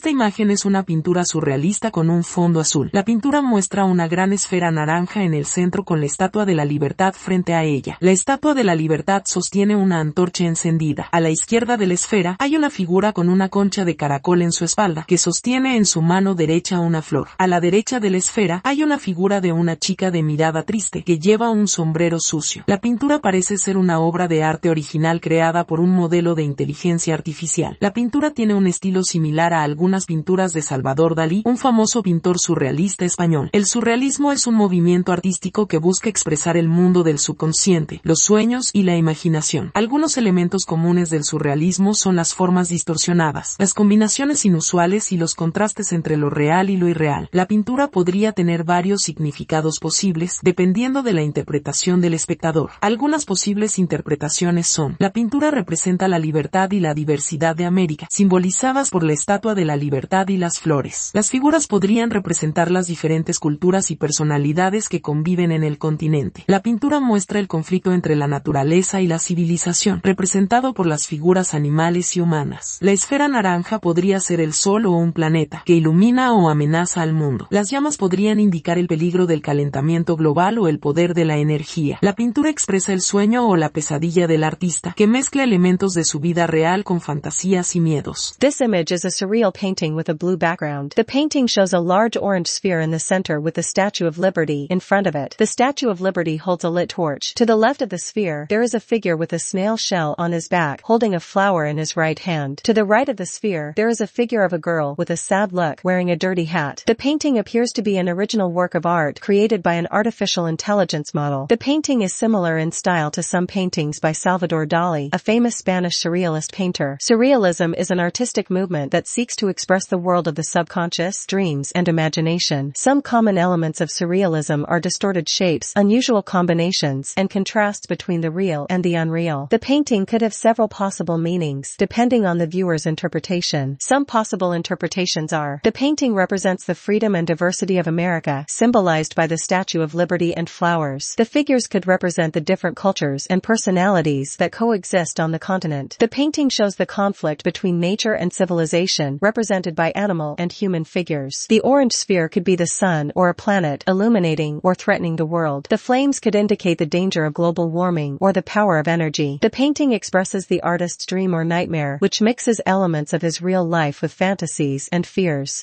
Esta imagen es una pintura surrealista con un fondo azul. La pintura muestra una gran esfera naranja en el centro con la Estatua de la Libertad frente a ella. La Estatua de la Libertad sostiene una antorcha encendida. A la izquierda de la esfera hay una figura con una concha de caracol en su espalda, que sostiene en su mano derecha una flor. A la derecha de la esfera hay una figura de una chica de mirada triste, que lleva un sombrero sucio. La pintura parece ser una obra de arte original creada por un modelo de inteligencia artificial. La pintura tiene un estilo similar a algunas pinturas de Salvador Dalí, un famoso pintor surrealista español. El surrealismo es un movimiento artístico que busca expresar el mundo del subconsciente, los sueños y la imaginación. Algunos elementos comunes del surrealismo son las formas distorsionadas, las combinaciones inusuales y los contrastes entre lo real y lo irreal. La pintura podría tener varios significados posibles, dependiendo de la interpretación del espectador. Algunas posibles interpretaciones son: la pintura representa la libertad y la diversidad de América, simbolizadas por la Estatua de la Libertad y las flores. Las figuras podrían representar las diferentes culturas y personalidades que conviven en el continente. La pintura muestra el conflicto entre la naturaleza y la civilización, representado por las figuras animales y humanas. La esfera naranja podría ser el sol o un planeta, que ilumina o amenaza al mundo. Las llamas podrían indicar el peligro del calentamiento global o el poder de la energía. La pintura expresa el sueño o la pesadilla del artista, que mezcla elementos de su vida real con fantasías y miedos. This image is a surreal painting with a blue background. The painting shows a large orange sphere in the center with the Statue of Liberty in front of it. The Statue of Liberty holds a lit torch. To the left of the sphere, there is a figure with a snail shell on his back, holding a flower in his right hand. To the right of the sphere, there is a figure of a girl with a sad look, wearing a dirty hat. The painting appears to be an original work of art created by an artificial intelligence model. The painting is similar in style to some paintings by Salvador Dali, a famous Spanish surrealist painter. Surrealism is an artistic movement that seeks to express the world of the subconscious, dreams, and imagination. Some common elements of surrealism are distorted shapes, unusual combinations, and contrasts between the real and the unreal. The painting could have several possible meanings, depending on the viewer's interpretation. Some possible interpretations are: the painting represents the freedom and diversity of America, symbolized by the Statue of Liberty and flowers. The figures could represent the different cultures and personalities that coexist on the continent. The painting shows the conflict between nature and civilization, represented by animal and human figures. The orange sphere could be the sun or a planet, illuminating or threatening the world. The flames could indicate the danger of global warming or the power of energy. The painting expresses the artist's dream or nightmare, which mixes elements of his real life with fantasies and fears.